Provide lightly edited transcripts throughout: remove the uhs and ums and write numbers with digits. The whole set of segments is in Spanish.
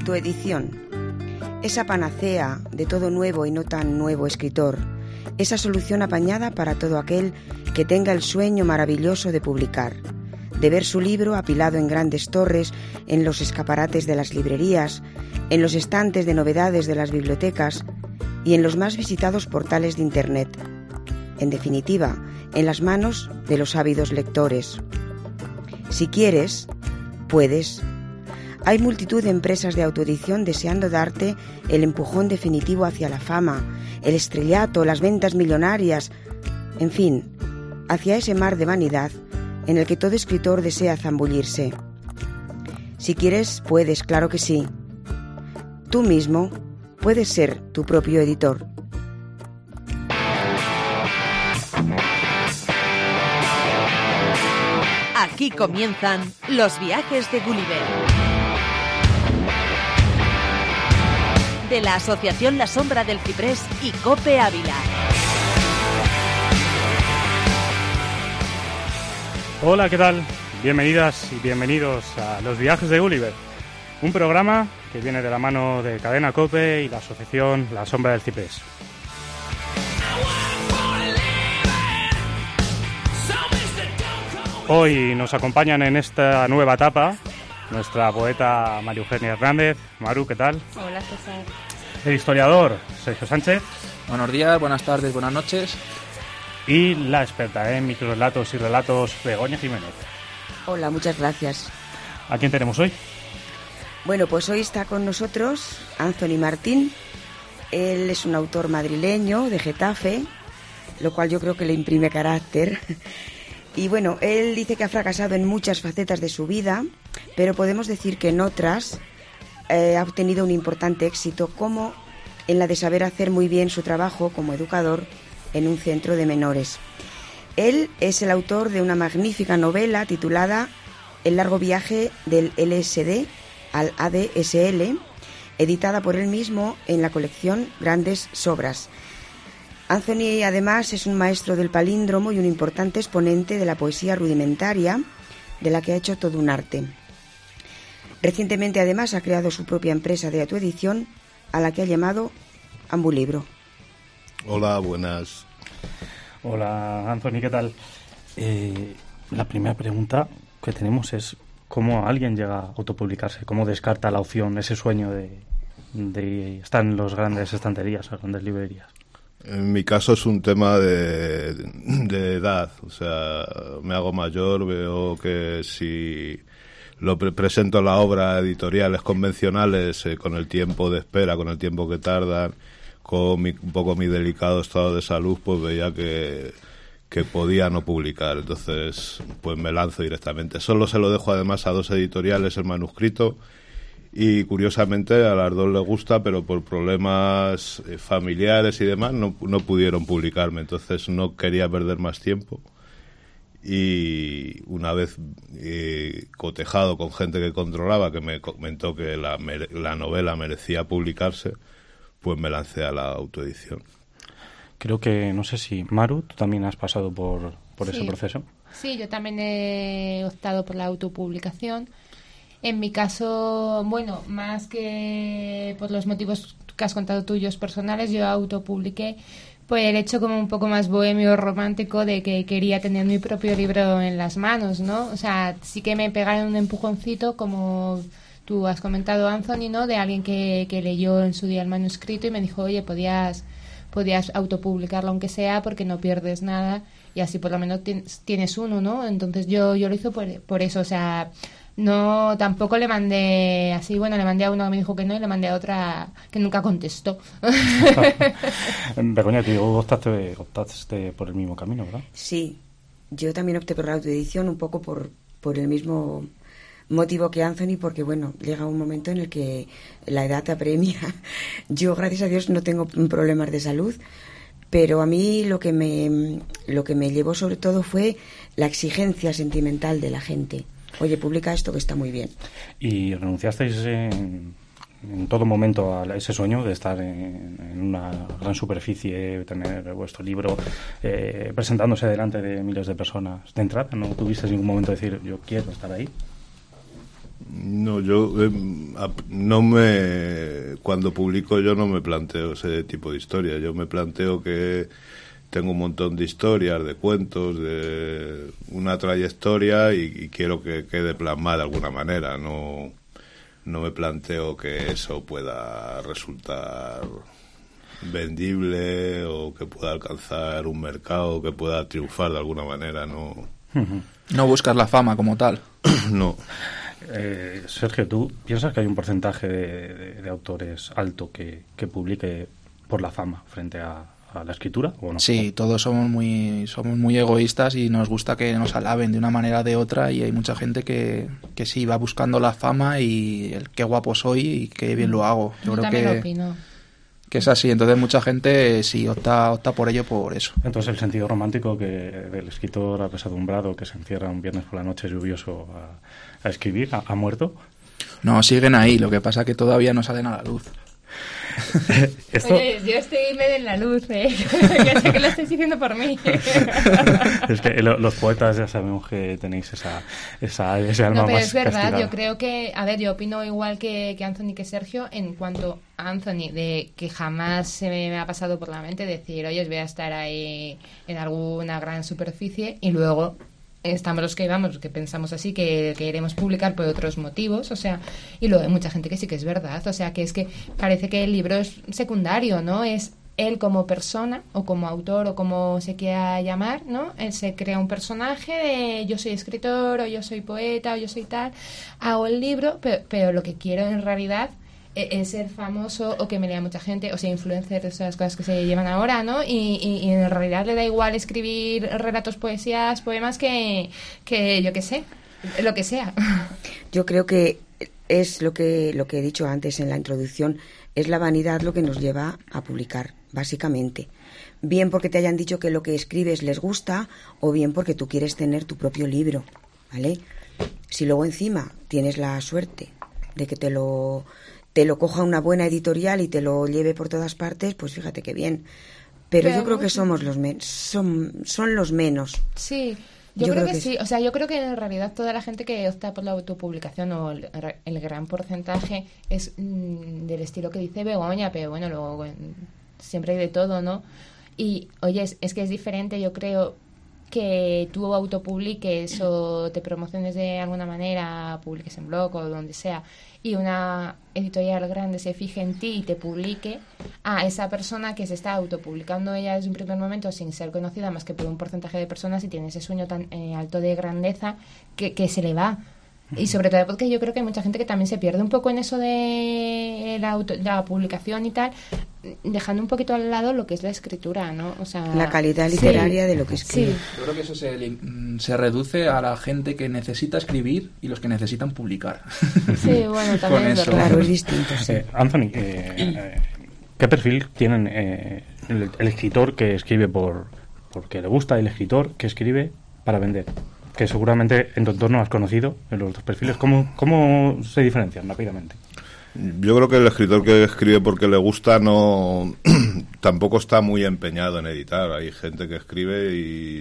autoedición. Esa panacea de todo nuevo y no tan nuevo escritor. Esa solución apañada para todo aquel que tenga el sueño maravilloso de publicar. De ver su libro apilado en grandes torres, en los escaparates de las librerías, en los estantes de novedades de las bibliotecas y en los más visitados portales de Internet. En definitiva, en las manos de los ávidos lectores. Si quieres, puedes. Hay multitud de empresas de autoedición deseando darte el empujón definitivo hacia la fama, el estrellato, las ventas millonarias, en fin, hacia ese mar de vanidad en el que todo escritor desea zambullirse. Si quieres, puedes, claro que sí. Tú mismo puedes ser tu propio editor. Aquí comienzan los viajes de Gulliver. De la Asociación La Sombra del Ciprés y Cope Ávila. Hola, ¿qué tal? Bienvenidas y bienvenidos a Los Viajes de Gulliver, un programa que viene de la mano de Cadena Cope y la Asociación La Sombra del Ciprés. Hoy nos acompañan en esta nueva etapa nuestra poeta María Eugenia Hernández. Maru, ¿qué tal? Hola, César. El historiador Sergio Sánchez. Buenos días, buenas tardes, buenas noches. Y la experta en microrelatos y relatos, Begoña Jiménez. Hola, muchas gracias. ¿A quién tenemos hoy? Bueno, pues hoy está con nosotros Anthony Martín. Él es un autor madrileño de Getafe, lo cual yo creo que le imprime carácter. Y bueno, él dice que ha fracasado en muchas facetas de su vida, pero podemos decir que en otras ha obtenido un importante éxito, como en la de saber hacer muy bien su trabajo como educador en un centro de menores. Él es el autor de una magnífica novela titulada El largo viaje del LSD al ADSL, editada por él mismo en la colección Grandes Sobras. Anthony, además, es un maestro del palíndromo y un importante exponente de la poesía rudimentaria, de la que ha hecho todo un arte. Recientemente, además, ha creado su propia empresa de autoedición, a la que ha llamado Ambulibro. Hola, buenas. Hola, Anthony, ¿qué tal? La primera pregunta que tenemos es ¿cómo alguien llega a autopublicarse? ¿Cómo descarta la opción, ese sueño de estar en las grandes estanterías, las grandes librerías? En mi caso es un tema de edad, o sea, me hago mayor, veo que si lo presento la obra a editoriales convencionales con el tiempo de espera, con el tiempo que tardan, con un poco mi delicado estado de salud, pues veía que podía no publicar, entonces pues me lanzo directamente. Solo se lo dejo además a 2 editoriales el manuscrito y curiosamente a las 2 les gusta, pero por problemas familiares y demás no pudieron publicarme, entonces no quería perder más tiempo. Y una vez cotejado con gente que controlaba, que me comentó que la novela merecía publicarse, pues me lancé a la autoedición. Creo que, no sé si, Maru, tú también has pasado por Sí. ese proceso. Sí, yo también he optado por la autopublicación. En mi caso, bueno, más que por los motivos que has contado tuyos personales, yo autopubliqué por el hecho como un poco más bohemio, romántico, de que quería tener mi propio libro en las manos, ¿no? O sea, sí que me pegaron un empujoncito, como tú has comentado, Anthony, ¿no? De alguien que leyó en su día el manuscrito y me dijo, oye, podías autopublicarlo aunque sea, porque no pierdes nada y así por lo menos tienes uno, ¿no? Entonces yo lo hice por eso, o sea, no, tampoco le mandé así, bueno, le mandé a uno que me dijo que no y le mandé a otra que nunca contestó. Begoña, tú optaste por el mismo camino, ¿verdad? Sí, yo también opté por la autoedición un poco por el mismo motivo que Anthony, porque bueno, llega un momento en el que la edad te apremia. Yo, gracias a Dios, no tengo problemas de salud, pero a mí lo que me llevó sobre todo fue la exigencia sentimental de la gente. Oye, publica esto que está muy bien. ¿Y renunciasteis en todo momento a ese sueño de estar en una gran superficie, tener vuestro libro presentándose delante de miles de personas de entrada? ¿No tuvisteis ningún momento de decir, yo quiero estar ahí? No, yo cuando publico yo no me planteo ese tipo de historia. Yo me planteo que tengo un montón de historias, de cuentos, de una trayectoria y quiero que quede plasmada de alguna manera. No me planteo que eso pueda resultar vendible o que pueda alcanzar un mercado, que pueda triunfar de alguna manera. No buscas la fama como tal. No. Sergio, ¿tú piensas que hay un porcentaje de autores alto que publique por la fama frente a la escritura o no? Sí, todos somos muy egoístas y nos gusta que nos alaben de una manera o de otra, y hay mucha gente que sí va buscando la fama y el qué guapo soy y qué bien lo hago. Yo creo también lo opino. Que es así, entonces mucha gente sí opta por ello, por eso. Entonces el sentido romántico del escritor apesadumbrado que se encierra un viernes por la noche lluvioso a escribir, ¿ha muerto? No, siguen ahí, lo que pasa que todavía no salen a la luz. Oye, yo estoy medio en la luz, ¿eh? Yo sé que lo estáis diciendo por mí. Es que los poetas ya sabemos que tenéis ese alma no, pero más es verdad, castigada. yo creo que, a ver, yo opino igual que Anthony, que Sergio, en cuanto a Anthony, de que jamás se me ha pasado por la mente decir, oye, os voy a estar ahí en alguna gran superficie, y luego estamos los que vamos, que pensamos así, que queremos publicar por otros motivos, o sea, y luego hay mucha gente que sí que es verdad, o sea, que es que parece que el libro es secundario, ¿no? Es él como persona, o como autor, o como se quiera llamar, ¿no? Él se crea un personaje de yo soy escritor, o yo soy poeta, o yo soy tal, hago el libro, pero lo que quiero en realidad es ser famoso, o que me lea mucha gente, o sea, influencer, esas cosas que se llevan ahora, ¿no? Y en realidad le da igual escribir relatos, poesías, poemas que yo qué sé, lo que sea. Yo creo que es lo que he dicho antes en la introducción, es la vanidad lo que nos lleva a publicar, básicamente. Bien porque te hayan dicho que lo que escribes les gusta, o bien porque tú quieres tener tu propio libro, ¿vale? Si luego encima tienes la suerte de que te lo coja una buena editorial y te lo lleve por todas partes, pues fíjate qué bien. Pero yo creo que somos son los menos. Sí, yo creo que sí. O sea, yo creo que en realidad toda la gente que opta por la autopublicación, o el gran porcentaje, es del estilo que dice Begoña, pero bueno, luego siempre hay de todo, ¿no? Y, oye, es que es diferente, yo creo, que tú autopubliques o te promociones de alguna manera, publiques en blog o donde sea, y una editorial grande se fije en ti y te publique, a esa persona que se está autopublicando ella desde un primer momento sin ser conocida más que por un porcentaje de personas, y tiene ese sueño tan alto de grandeza que se le va. Y sobre todo porque yo creo que hay mucha gente que también se pierde un poco en eso de la publicación y tal, dejando un poquito al lado lo que es la escritura, ¿no? O sea, la calidad literaria de lo que escribe. Sí. Yo creo que eso se reduce a la gente que necesita escribir y los que necesitan publicar. Sí, bueno, también es verdad. Claro, es distinto, sí. Anthony, ¿qué perfil tienen el escritor que escribe porque le gusta, el escritor que escribe para vender? Que seguramente en tu entorno has conocido en los dos perfiles. ¿Cómo se diferencian rápidamente? Yo creo que el escritor que escribe porque le gusta tampoco está muy empeñado en editar. Hay gente que escribe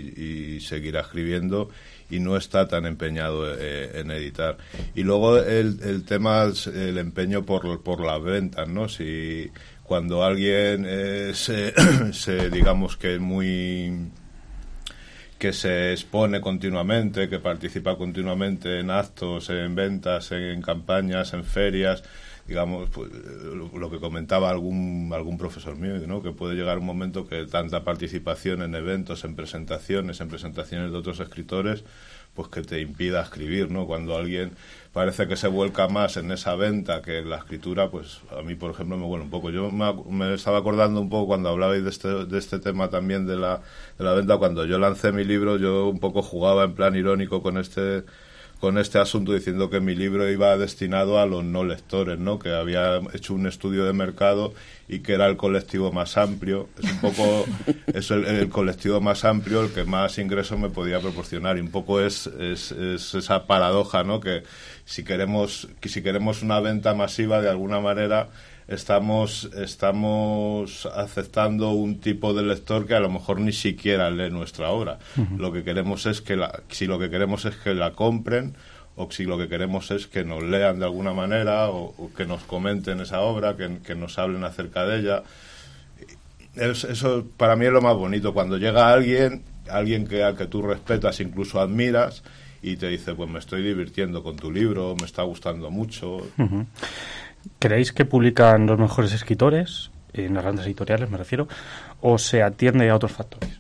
y seguirá escribiendo y no está tan empeñado en editar. Y luego el tema es el empeño por las ventas, ¿no? Si cuando alguien digamos que es que se expone continuamente, que participa continuamente en actos, en ventas, en campañas, en ferias, digamos, pues, lo que comentaba algún profesor mío, ¿no? Que puede llegar un momento que tanta participación en eventos, en presentaciones de otros escritores, pues que te impida escribir, ¿no? Cuando alguien parece que se vuelca más en esa venta que en la escritura, pues a mí, por ejemplo, me vuelve un poco. Yo me estaba acordando un poco cuando hablabais de este tema también de la venta. Cuando yo lancé mi libro, yo un poco jugaba en plan irónico con este asunto, diciendo que mi libro iba destinado a los no lectores, ¿no? Que había hecho un estudio de mercado y que era el colectivo más amplio. Es un poco el colectivo más amplio el que más ingresos me podía proporcionar, y un poco es esa paradoja, ¿no? Que si queremos una venta masiva, de alguna manera estamos aceptando un tipo de lector que a lo mejor ni siquiera lee nuestra obra. Uh-huh. Lo que queremos es que la compren, o si lo que queremos es que nos lean de alguna manera o que nos comenten esa obra, que nos hablen acerca de ella. Eso para mí es lo más bonito, cuando llega alguien al que tú respetas, incluso admiras, y te dice, pues me estoy divirtiendo con tu libro, me está gustando mucho. Uh-huh. ¿Creéis que publican los mejores escritores, en las grandes editoriales me refiero, o se atiende a otros factores?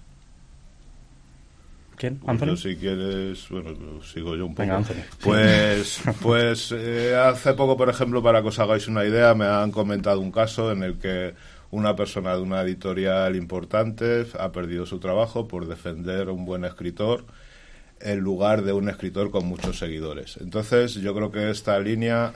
¿Quién? ¿Anthony? Yo, si quieres, bueno, sigo yo un poco. Venga, Anthony. Pues hace poco, por ejemplo, para que os hagáis una idea, me han comentado un caso en el que una persona de una editorial importante ha perdido su trabajo por defender a un buen escritor en lugar de un escritor con muchos seguidores. Entonces, yo creo que esta línea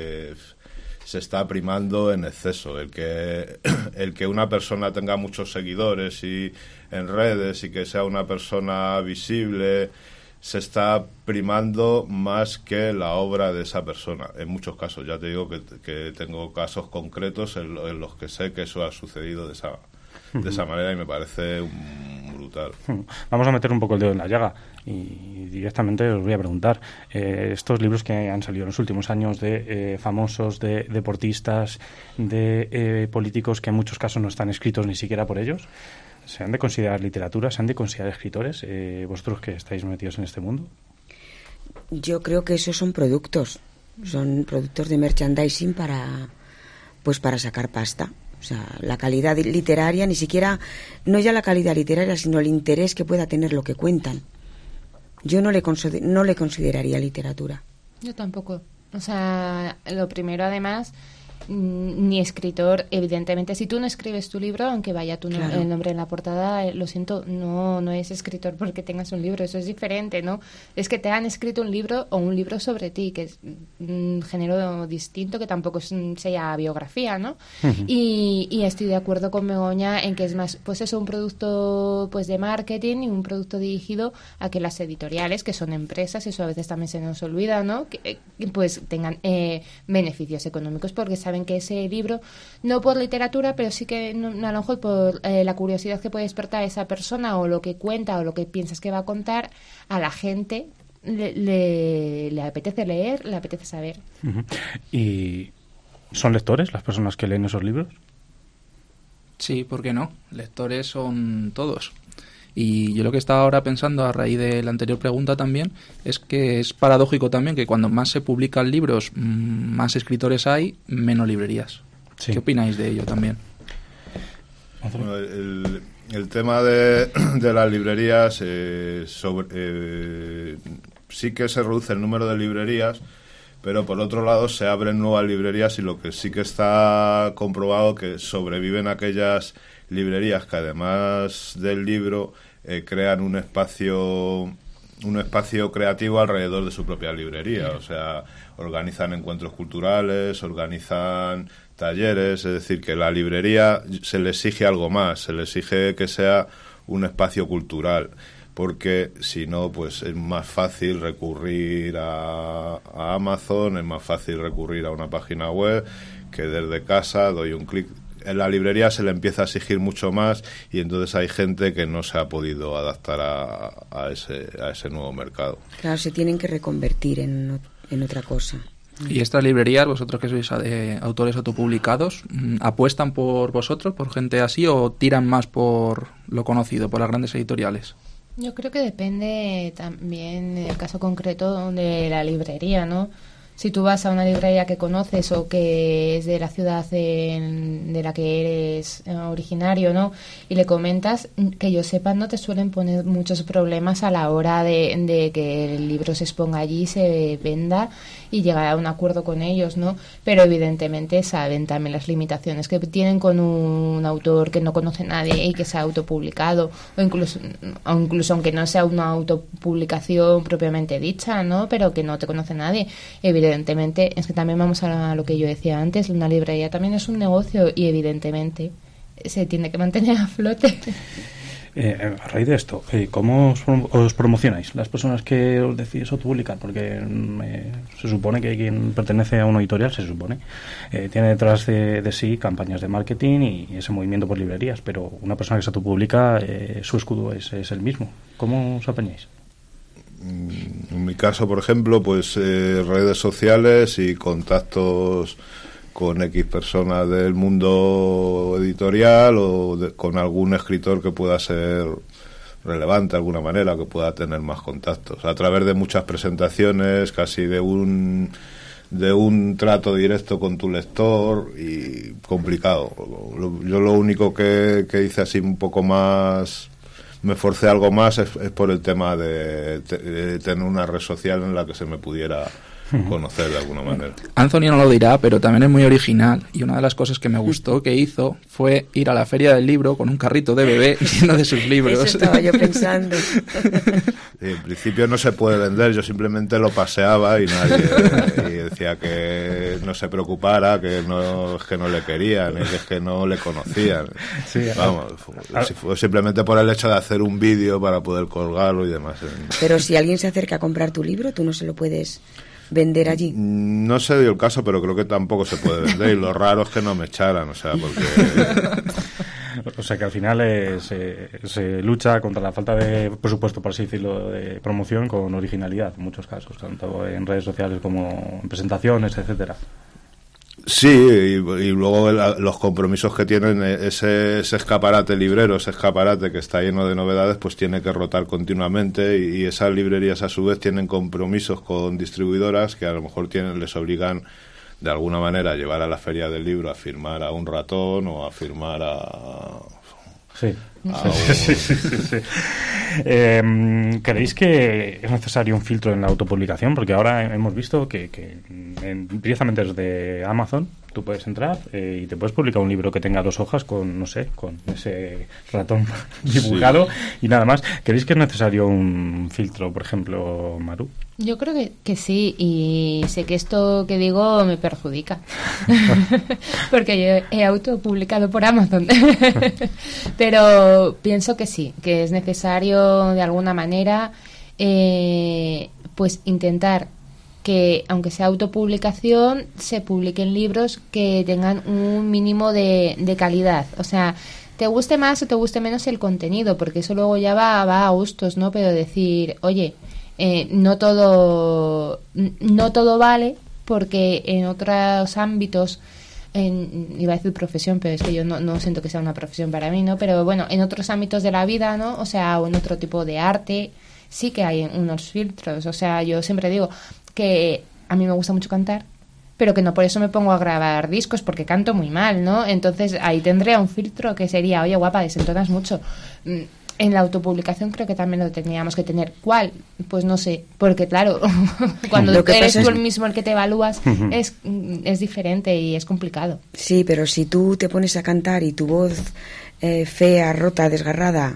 se está primando en exceso. El que una persona tenga muchos seguidores y en redes y que sea una persona visible se está primando más que la obra de esa persona. En muchos casos, ya te digo que tengo casos concretos en los que sé que eso ha sucedido de esa manera y me parece brutal. Vamos a meter un poco el dedo en la llaga y directamente os voy a preguntar, estos libros que han salido en los últimos años de famosos, de deportistas, de políticos que en muchos casos no están escritos ni siquiera por ellos, ¿se han de considerar literatura? ¿Se han de considerar escritores? ¿Vosotros que estáis metidos en este mundo? Yo creo que esos son productos de merchandising para sacar pasta. O sea, la calidad literaria, ni siquiera, no ya la calidad literaria, sino el interés que pueda tener lo que cuentan. Yo no le consideraría literatura. Yo tampoco. O sea, lo primero, además, ni escritor, evidentemente, si tú no escribes tu libro, aunque vaya claro, el nombre en la portada, lo siento, no es escritor porque tengas un libro, eso es diferente, ¿no? Es que te han escrito un libro o un libro sobre ti, que es un género distinto, que tampoco sea biografía, ¿no? Uh-huh. Y estoy de acuerdo con Begoña en que es más, pues eso, un producto pues de marketing y un producto dirigido a que las editoriales, que son empresas, eso a veces también se nos olvida, ¿no? Que pues tengan beneficios económicos porque saben que ese libro, no por literatura, pero sí que a lo mejor por la curiosidad que puede despertar esa persona o lo que cuenta o lo que piensas que va a contar, a la gente le apetece leer, le apetece saber. Uh-huh. ¿Y son lectores las personas que leen esos libros? Sí, ¿por qué no? Lectores son todos. Y yo lo que estaba ahora pensando a raíz de la anterior pregunta también es que es paradójico también que cuando más se publican libros, más escritores hay, menos librerías. Sí. ¿Qué opináis de ello también? Bueno, el tema de las librerías, sí que se reduce el número de librerías, pero por otro lado se abren nuevas librerías y lo que sí que está comprobado que sobreviven aquellas librerías que además del libro crean un espacio creativo alrededor de su propia librería. O sea, organizan encuentros culturales, organizan talleres, es decir, que la librería se le exige algo más, se le exige que sea un espacio cultural, porque si no, pues es más fácil recurrir a Amazon, es más fácil recurrir a una página web, que desde casa doy un clic. En la librería se le empieza a exigir mucho más y entonces hay gente que no se ha podido adaptar a ese nuevo mercado. Claro, se tienen que reconvertir en otra cosa. ¿Y estas librerías, vosotros que sois autores autopublicados, apuestan por vosotros, por gente así, o tiran más por lo conocido, por las grandes editoriales? Yo creo que depende también del caso concreto de la librería, ¿no? Si tú vas a una librería que conoces o que es de la ciudad de la que eres originario, ¿no? Y le comentas, que yo sepa, no te suelen poner muchos problemas a la hora de que el libro se exponga allí, se venda y llegar a un acuerdo con ellos, ¿no? Pero evidentemente saben también las limitaciones que tienen con un autor que no conoce a nadie y que se ha autopublicado, o incluso aunque no sea una autopublicación propiamente dicha, ¿no? Pero que no te conoce nadie. Evidentemente, es que también vamos a lo que yo decía antes, una librería también es un negocio y evidentemente se tiene que mantener a flote. A raíz de esto, ¿cómo os promocionáis las personas que os decidís autopublicar? Porque se supone que quien pertenece a una editorial, tiene detrás de sí campañas de marketing y ese movimiento por librerías, pero una persona que se autopublica, su escudo es el mismo. ¿Cómo os apañáis? En mi caso, por ejemplo, pues redes sociales y contactos con X personas del mundo editorial o con algún escritor que pueda ser relevante de alguna manera, que pueda tener más contactos. A través de muchas presentaciones, casi de un trato directo con tu lector, y complicado. Yo lo único que hice así un poco más, me forcé algo más, es por el tema de tener una red social en la que se me pudiera conocer de alguna manera. Anthony no lo dirá, pero también es muy original, y una de las cosas que me gustó que hizo fue ir a la feria del libro con un carrito de bebé lleno de sus libros. Eso estaba yo pensando. Sí, en principio no se puede vender, yo simplemente lo paseaba y y decía que no se preocupara, que no es que no le querían, es que no le conocían. Sí, vamos, fue simplemente por el hecho de hacer un vídeo para poder colgarlo y demás. Pero si alguien se acerca a comprar tu libro, tú no se lo puedes vender allí. No se dio el caso, pero creo que tampoco se puede vender, y lo raro es que no me echaran, o sea, porque... O sea que al final se lucha contra la falta de presupuesto, por así decirlo, de promoción, con originalidad en muchos casos, tanto en redes sociales como en presentaciones, etcétera. Sí, y luego los compromisos que tienen ese escaparate librero, ese escaparate que está lleno de novedades, pues tiene que rotar continuamente, y esas librerías a su vez tienen compromisos con distribuidoras que a lo mejor les obligan de alguna manera a llevar a la feria del libro a firmar a un ratón o a firmar a... Sí. Sí. ¿Creéis que es necesario un filtro en la autopublicación? Porque ahora hemos visto que directamente desde Amazon tú puedes entrar y te puedes publicar un libro que tenga 2 hojas con ese ratón dibujado, y nada más. ¿Creéis que es necesario un filtro, por ejemplo, Maru? Yo creo que sí, y sé que esto que digo me perjudica porque yo he autopublicado por Amazon pero pienso que sí, que es necesario de alguna manera pues intentar que, aunque sea autopublicación, se publiquen libros que tengan un mínimo de calidad. O sea, te guste más o te guste menos el contenido, porque eso luego ya va a gustos, ¿no? Pero decir, oye, no todo vale, porque en otros ámbitos, iba a decir profesión, pero es que yo no siento que sea una profesión para mí, ¿no? Pero bueno, en otros ámbitos de la vida, ¿no? O sea, o en otro tipo de arte, sí que hay unos filtros. O sea, yo siempre digo que a mí me gusta mucho cantar, pero que no por eso me pongo a grabar discos, porque canto muy mal, ¿no? Entonces ahí tendría un filtro que sería, oye, guapa, desentonas mucho. En la autopublicación creo que también lo tendríamos que tener. ¿Cuál? Pues no sé, porque claro, cuando eres tú el mismo el que te evalúas, es diferente y es complicado. Sí, pero si tú te pones a cantar y tu voz fea, rota, desgarrada,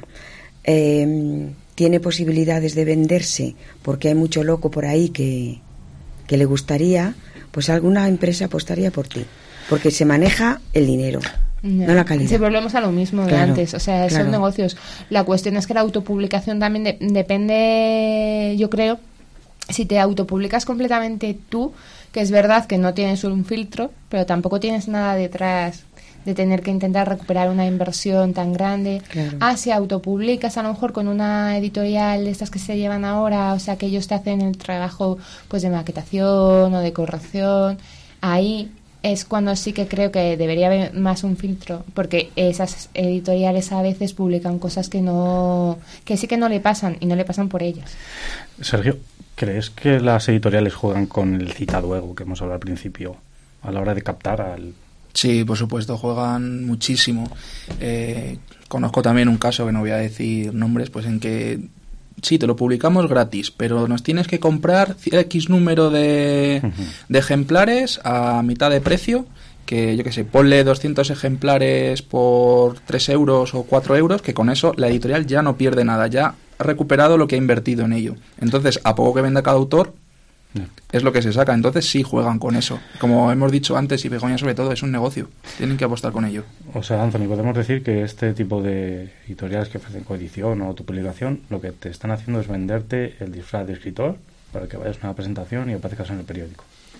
tiene posibilidades de venderse, porque hay mucho loco por ahí que le gustaría, pues alguna empresa apostaría por ti, porque se maneja el dinero. No la calidad. Si volvemos a lo mismo de antes, o sea, son negocios. La cuestión es que la autopublicación también depende, yo creo, si te autopublicas completamente tú, que es verdad que no tienes un filtro, pero tampoco tienes nada detrás de tener que intentar recuperar una inversión tan grande. Claro. Si autopublicas a lo mejor con una editorial de estas que se llevan ahora, o sea, que ellos te hacen el trabajo pues de maquetación o de corrección, ahí es cuando sí que creo que debería haber más un filtro, porque esas editoriales a veces publican cosas que sí que no le pasan, y no le pasan por ellas. Sergio, ¿crees que las editoriales juegan con el citado ego que hemos hablado al principio a la hora de captar al...? Sí, por supuesto, juegan muchísimo. Conozco también un caso, que no voy a decir nombres, pues en que sí, te lo publicamos gratis, pero nos tienes que comprar X número de ejemplares a mitad de precio, que yo qué sé, ponle 200 ejemplares por 3 euros o 4 euros, que con eso la editorial ya no pierde nada, ya ha recuperado lo que ha invertido en ello. Entonces, a poco que venda cada autor, es lo que se saca. Entonces sí juegan con eso. Como hemos dicho antes, y Begoña sobre todo, es un negocio. Tienen que apostar con ello. O sea, Anthony, podemos decir que este tipo de editoriales que ofrecen coedición o autopublicación, lo que te están haciendo es venderte el disfraz de escritor para que vayas a una presentación y aparezcas en el periódico.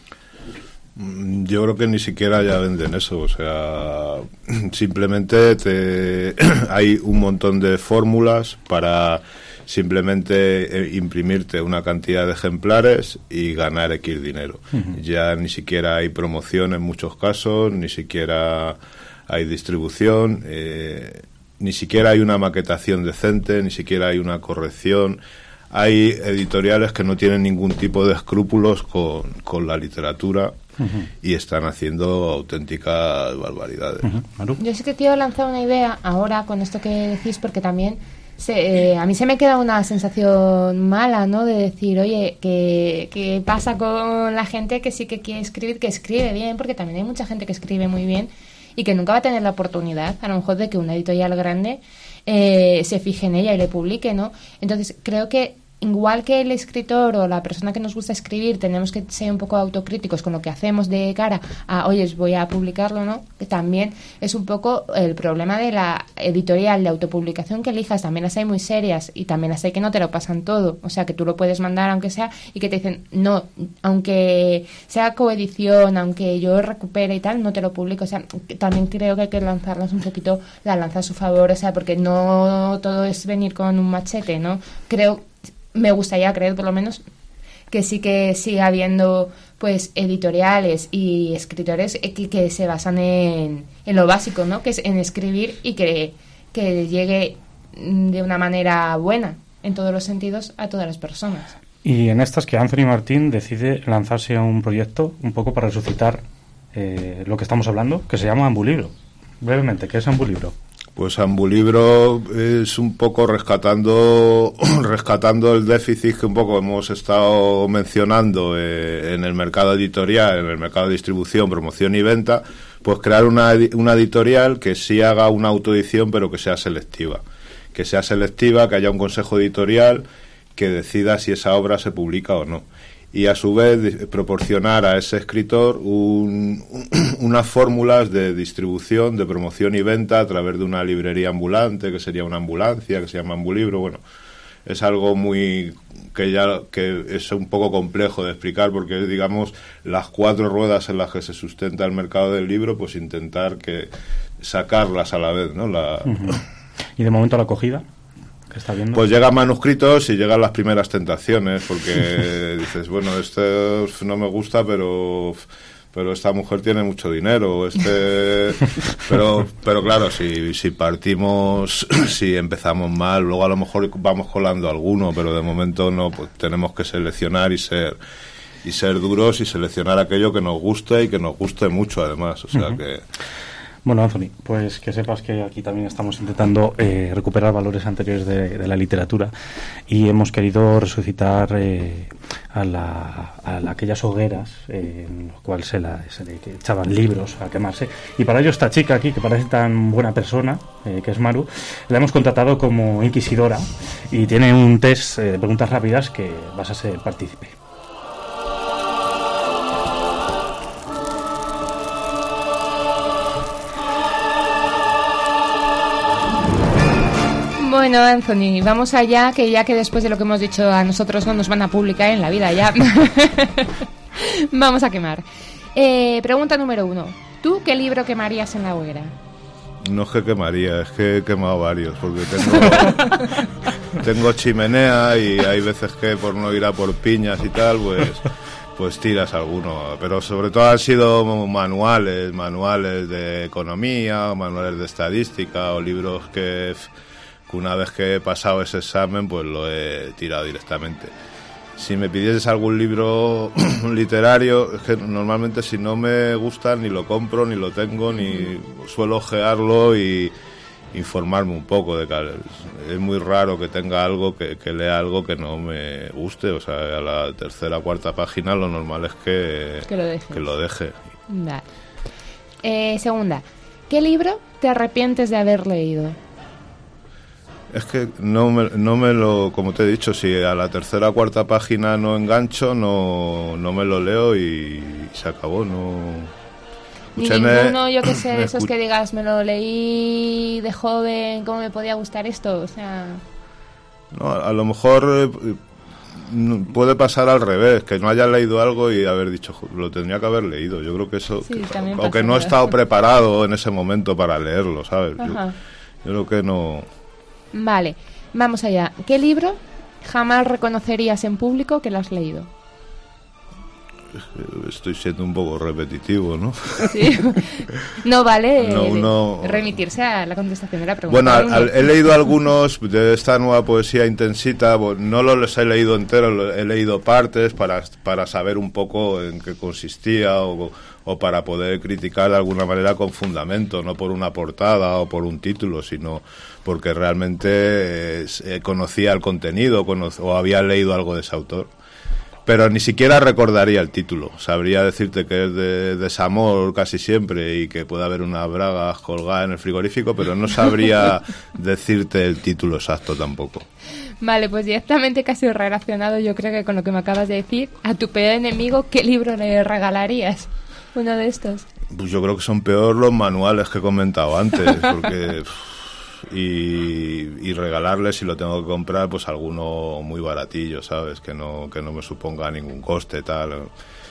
Yo creo que ni siquiera ya venden eso. O sea, simplemente hay un montón de fórmulas para simplemente imprimirte una cantidad de ejemplares y ganar X dinero. Ya ni siquiera hay promoción en muchos casos, ni siquiera hay distribución, ni siquiera hay una maquetación decente, ni siquiera hay una corrección. Hay editoriales que no tienen ningún tipo de escrúpulos con la literatura y están haciendo auténticas barbaridades. Yo sí que quiero lanzar una idea ahora con esto que decís, porque también a mí se me queda una sensación mala, ¿no? De decir, oye, ¿qué pasa con la gente que sí que quiere escribir, que escribe bien? Porque también hay mucha gente que escribe muy bien y que nunca va a tener la oportunidad, a lo mejor, de que una editorial grande se fije en ella y le publique, ¿no? Entonces, creo que igual que el escritor o la persona que nos gusta escribir tenemos que ser un poco autocríticos con lo que hacemos de cara a, oye, voy a publicarlo, ¿no? Que también es un poco el problema de la editorial de autopublicación que elijas. También las hay muy serias y también las hay que no te lo pasan todo. O sea, que tú lo puedes mandar aunque sea y que te dicen, no, aunque sea coedición, aunque yo recupere y tal, no te lo publico. O sea, también creo que hay que lanzarlas un poquito la lanza a su favor, o sea, porque no todo es venir con un machete, ¿no? Me gustaría creer, por lo menos, que sí que sigue habiendo pues editoriales y escritores que se basan en lo básico, ¿no? Que es en escribir y que llegue de una manera buena, en todos los sentidos, a todas las personas. Y en estas que Anthony Martín decide lanzarse a un proyecto un poco para resucitar lo que estamos hablando, que se llama Ambulibro. Brevemente, ¿qué es Ambulibro? Pues Ambulibro es un poco rescatando el déficit que un poco hemos estado mencionando en el mercado editorial, en el mercado de distribución, promoción y venta, pues crear una editorial que sí haga una autoedición, pero que sea selectiva. Que sea selectiva, que haya un consejo editorial que decida si esa obra se publica o no. Y a su vez proporcionar a ese escritor unas fórmulas de distribución, de promoción y venta a través de una librería ambulante, que sería una ambulancia, que se llama Ambulibro. Bueno, es algo que es un poco complejo de explicar, porque es, digamos, las 4 ruedas en las que se sustenta el mercado del libro, pues intentar sacarlas a la vez, ¿no? ¿Y de momento la acogida? Está viendo? Pues llegan manuscritos y llegan las primeras tentaciones, porque dices, bueno, este no me gusta, pero esta mujer tiene mucho dinero, pero claro, si partimos, si empezamos mal, luego a lo mejor vamos colando alguno, pero de momento no, pues tenemos que seleccionar y ser duros y seleccionar aquello que nos guste y que nos guste mucho, además, o sea que... Bueno, Anthony, pues que sepas que aquí también estamos intentando recuperar valores anteriores de la literatura y hemos querido resucitar aquellas hogueras en las cuales se le echaban libros a quemarse. Y para ello esta chica aquí, que parece tan buena persona, que es Maru, la hemos contratado como inquisidora y tiene un test de preguntas rápidas que vas a ser partícipe. Bueno, Anthony, vamos allá, que ya que después de lo que hemos dicho a nosotros no nos van a publicar en la vida ya. Vamos a quemar. Pregunta número 1. ¿Tú qué libro quemarías en la hoguera? No es que quemaría, es que he quemado varios, porque tengo chimenea y hay veces que por no ir a por piñas y tal, pues tiras alguno. Pero sobre todo han sido manuales de economía, manuales de estadística o libros que una vez que he pasado ese examen pues lo he tirado directamente. Si me pidieses algún libro literario, es que normalmente si no me gusta ni lo compro, ni lo tengo, ni suelo ojearlo y informarme un poco de que es muy raro que tenga algo, que lea algo que no me guste. O sea, a la 3ª o 4ª página lo normal es que lo deje. Vale. Segunda, ¿qué libro te arrepientes de haber leído? Es que no me lo, como te he dicho, si a la 3ª o 4ª página no engancho, no me lo leo y se acabó. Ninguno, yo que sé, esos que digas, me lo leí de joven, ¿cómo me podía gustar esto? O sea... No, a lo mejor puede pasar al revés, que no haya leído algo y haber dicho, lo tendría que haber leído. Yo creo que eso, sí, o que no he estado preparado en ese momento para leerlo, ¿sabes? Yo creo que no... Vale, vamos allá. ¿Qué libro jamás reconocerías en público que lo has leído? Estoy siendo un poco repetitivo, ¿no? Sí. No vale No. remitirse a la contestación de la pregunta. Bueno, he leído algunos de esta nueva poesía intensita, no los he leído enteros, he leído partes para saber un poco en qué consistía o para poder criticar de alguna manera con fundamento, no por una portada o por un título, sino porque realmente conocía el contenido o había leído algo de ese autor. Pero ni siquiera recordaría el título. Sabría decirte que es de desamor casi siempre y que puede haber unas bragas colgadas en el frigorífico, pero no sabría decirte el título exacto tampoco. Vale, pues directamente casi relacionado, yo creo que con lo que me acabas de decir, a tu peor enemigo, ¿qué libro le regalarías? Uno de estos. Pues yo creo que son peor los manuales que he comentado antes, porque... Y regalarle, si lo tengo que comprar, pues alguno muy baratillo, ¿sabes? Que no me suponga ningún coste, tal.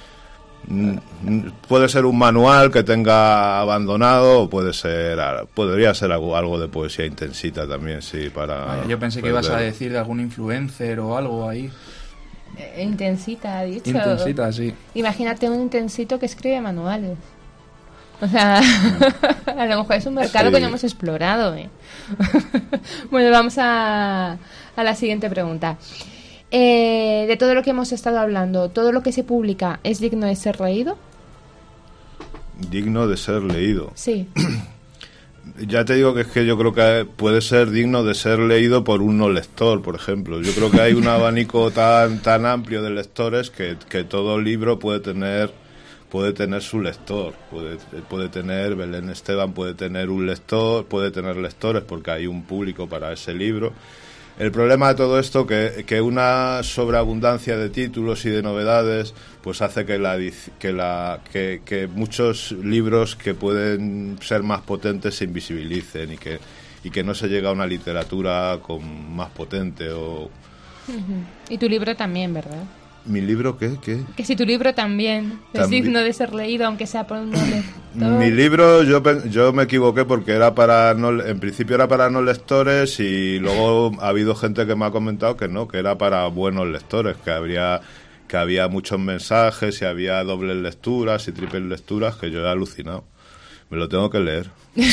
Puede ser un manual que tenga abandonado o podría ser algo de poesía intensita también, sí, para... Yo pensé que ibas a decir de algún influencer o algo ahí. Intensita, ha dicho. Intensita, sí. Imagínate un intensito que escribe manuales. O sea, a lo mejor es un mercado que no hemos explorado, ¿eh? Bueno, vamos a la siguiente pregunta. De todo lo que hemos estado hablando, ¿todo lo que se publica es digno de ser leído? Digno de ser leído. Sí. Ya te digo que es que yo creo que puede ser digno de ser leído por un no lector, por ejemplo. Yo creo que hay un abanico tan amplio de lectores que todo libro puede tener su lector, puede tener, Belén Esteban puede tener un lector, puede tener lectores porque hay un público para ese libro. El problema de todo esto que una sobreabundancia de títulos y de novedades pues hace que muchos libros que pueden ser más potentes se invisibilicen y que no se llegue a una literatura más potente o... Y tu libro también, ¿verdad? ¿Mi libro qué? Que si tu libro también es digno de ser leído, aunque sea por un no lector. Mi libro, yo me equivoqué porque en principio era para no lectores y luego ha habido gente que me ha comentado que no, que era para buenos lectores, que había muchos mensajes y había dobles lecturas y triples lecturas, que yo he alucinado. Me lo tengo que leer.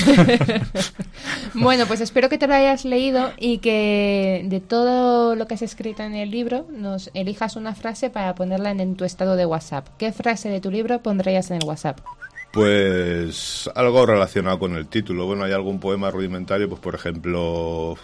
Bueno, pues espero que te lo hayas leído y que de todo lo que has escrito en el libro nos elijas una frase para ponerla en tu estado de WhatsApp. ¿Qué frase de tu libro pondrías en el WhatsApp? Pues algo relacionado con el título. Bueno, hay algún poema rudimentario, pues por ejemplo,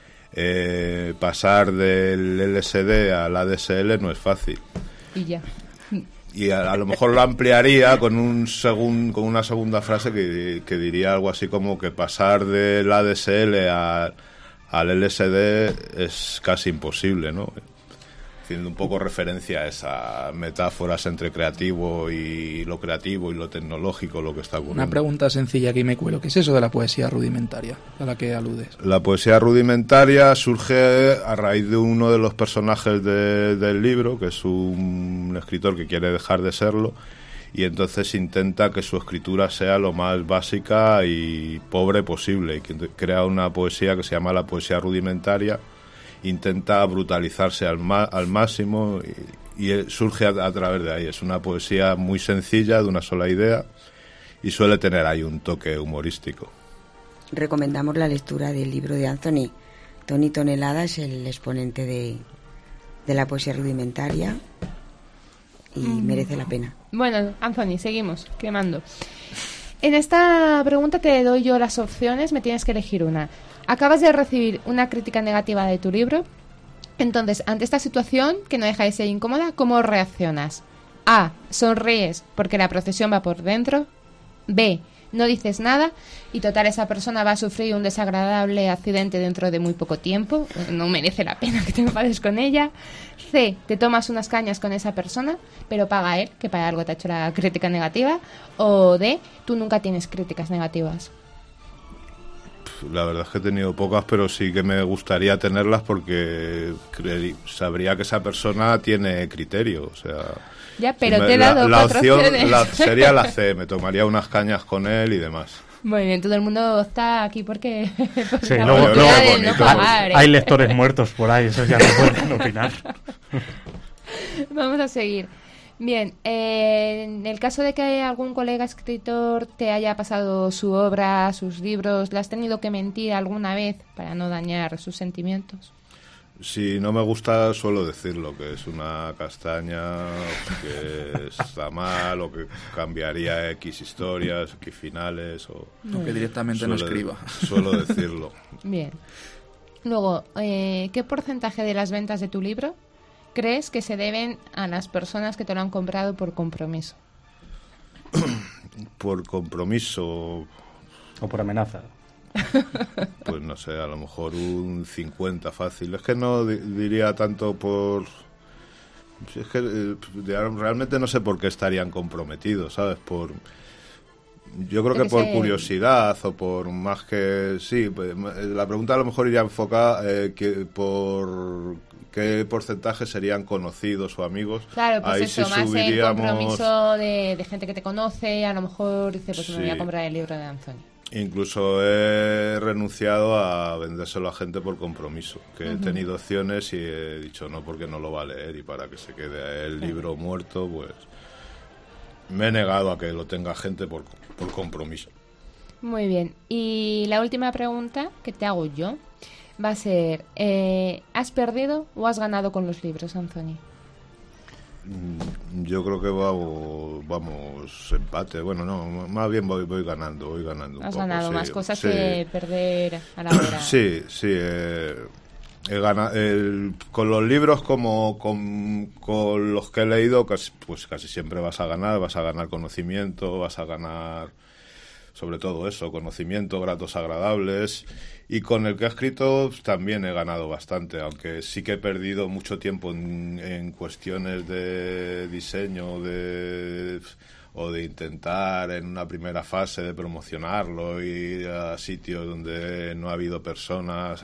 pasar del LSD al ADSL no es fácil. Y ya. Y a lo mejor lo ampliaría con una segunda frase que diría algo así como que pasar del ADSL al LSD es casi imposible, ¿no? Haciendo un poco referencia a esas metáforas entre creativo y lo tecnológico, lo que está ocurriendo. Una pregunta sencilla que me cuelo. ¿Qué es eso de la poesía rudimentaria a la que aludes? La poesía rudimentaria surge a raíz de uno de los personajes del libro, que es un escritor que quiere dejar de serlo, y entonces intenta que su escritura sea lo más básica y pobre posible, y que crea una poesía que se llama la poesía rudimentaria. Intenta brutalizarse al máximo y surge a través de ahí. Es una poesía muy sencilla, de una sola idea, y suele tener ahí un toque humorístico. Recomendamos la lectura del libro de Anthony. Tony Tonelada es el exponente de la poesía rudimentaria y merece la pena. Bueno, Anthony, seguimos quemando. En esta pregunta te doy yo las opciones, me tienes que elegir una. Acabas de recibir una crítica negativa de tu libro. Entonces, ante esta situación, que no deja de ser incómoda, ¿cómo reaccionas? A. Sonríes porque la procesión va por dentro. B. No dices nada y total esa persona va a sufrir un desagradable accidente dentro de muy poco tiempo. No merece la pena que te enfades con ella. C. Te tomas unas cañas con esa persona, pero paga él, que para algo te ha hecho la crítica negativa. O D. Tú nunca tienes críticas negativas. La verdad es que he tenido pocas, pero sí que me gustaría tenerlas porque sabría que esa persona tiene criterio. O sea, ya, pero te he dado cuatro opciones. Sería la C, me tomaría unas cañas con él y demás. Muy bien, todo el mundo está aquí porque Sí, la luego cultura del no bonito. pagar, ¿eh? hay lectores muertos por ahí, esos ya no pueden opinar. Vamos a seguir. Bien, en el caso de que algún colega escritor te haya pasado su obra, sus libros, ¿le has tenido que mentir alguna vez para no dañar sus sentimientos? Si no me gusta, suelo decirlo, que es una castaña, que está mal, o que cambiaría X historias, X finales, o Que directamente no escriba. Suelo decirlo. Bien. Luego, ¿qué porcentaje de las ventas de tu libro crees que se deben a las personas que te lo han comprado por compromiso? Por compromiso, O por amenaza. pues no sé, a lo mejor un 50 fácil. Es que no diría tanto por... Es que realmente no sé por qué estarían comprometidos, ¿sabes? Yo creo que por curiosidad o por más que... Sí, pues, la pregunta a lo mejor iría enfocada que por qué porcentaje serían conocidos o amigos. Claro, pues ahí eso, sí más el subiríamos... compromiso de gente que te conoce, a lo mejor dice, pues Sí. me voy a comprar el libro de Anthony. Incluso he renunciado a vendérselo a gente por compromiso, que he tenido opciones y he dicho no porque no lo va a leer y para que se quede el libro muerto, pues me he negado a que lo tenga gente por compromiso. Muy bien. Y la última pregunta que te hago yo va a ser, ¿has perdido o has ganado con los libros, Anthony? Yo creo que vamos empate. Bueno, no, más bien voy ganando un Has poco, ganado sí, más cosas sí. que perder a la hora. Sí, he ganado, con los libros como con los que he leído, pues casi siempre vas a ganar conocimiento, vas a ganar sobre todo eso, conocimiento, gratos agradables, y con el que he escrito también he ganado bastante, aunque sí que he perdido mucho tiempo en cuestiones de diseño o de intentar en una primera fase de promocionarlo, ir a sitios donde no ha habido personas,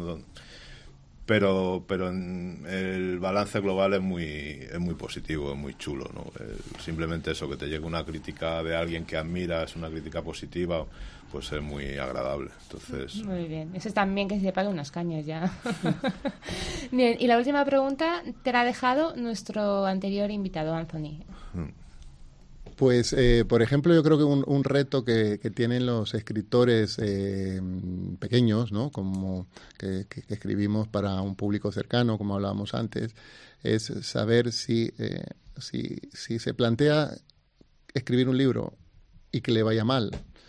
pero el balance global es muy positivo, es muy chulo, ¿no? Simplemente eso, que te llegue una crítica de alguien que admiras, una crítica positiva, pues es muy agradable. Entonces, muy bien, eso es también que se pague unas cañas ya. Bien, y la última pregunta te la ha dejado nuestro anterior invitado, Anthony. Pues, por ejemplo, yo creo que un reto que tienen los escritores pequeños, ¿no? Como que escribimos para un público cercano, como hablábamos antes, es saber si se plantea escribir un libro y que le vaya mal,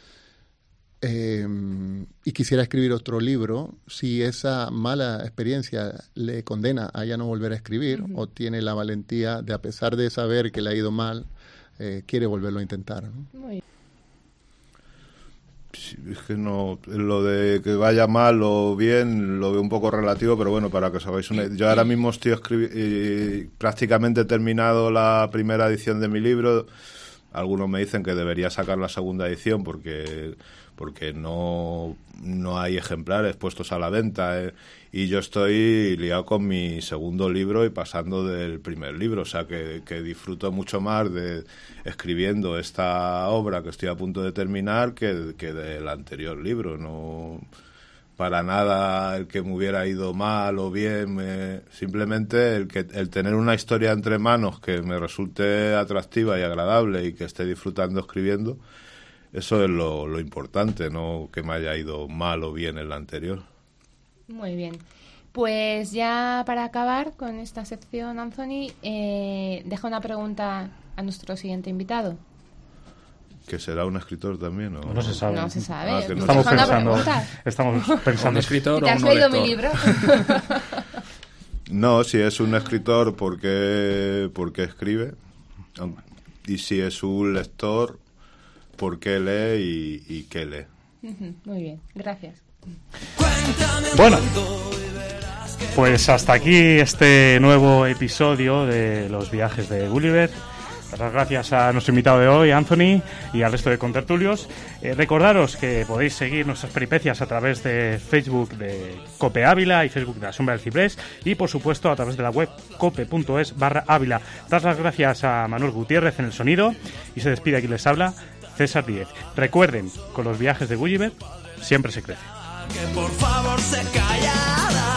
y quisiera escribir otro libro, si esa mala experiencia le condena a ya no volver a escribir, o tiene la valentía de, a pesar de saber que le ha ido mal, quiere volverlo a intentar, ¿no? Muy bien. sí, es que no, lo de que vaya mal o bien lo veo un poco relativo, pero bueno, para que os hagáis una... Yo ahora mismo estoy prácticamente terminado la primera edición de mi libro. Algunos me dicen que debería sacar la segunda edición porque no hay ejemplares puestos a la venta, y yo estoy liado con mi segundo libro y pasando del primer libro, o sea que disfruto mucho más de escribiendo esta obra que estoy a punto de terminar que del anterior libro. No para nada el que me hubiera ido mal o bien, simplemente el tener una historia entre manos que me resulte atractiva y agradable y que esté disfrutando escribiendo. Eso es lo importante, no que me haya ido mal o bien en la anterior. Muy bien. Pues ya para acabar con esta sección, Anthony, deja una pregunta a nuestro siguiente invitado. ¿Que será un escritor también? No se sabe. No se sabe. Que no Estamos se sabe. estamos ¿Un pensando. escritor ¿Te o has un leído lector? mi libro? No, si es un escritor porque escribe, y si es un lector porque lee y qué lee. Muy bien, gracias. Bueno, pues hasta aquí este nuevo episodio de los viajes de Gulliver. Dar las gracias a nuestro invitado de hoy, Anthony, y al resto de contertulios. Recordaros que podéis seguir nuestras peripecias a través de Facebook de Cope Ávila y Facebook de La Sombra del Ciprés, y por supuesto a través de la web cope.es/Ávila. Dar las gracias a Manuel Gutiérrez en el sonido, y se despide aquí les habla César Díez. Recuerden, con los viajes de Gulliver siempre se crece. Que por favor se callara.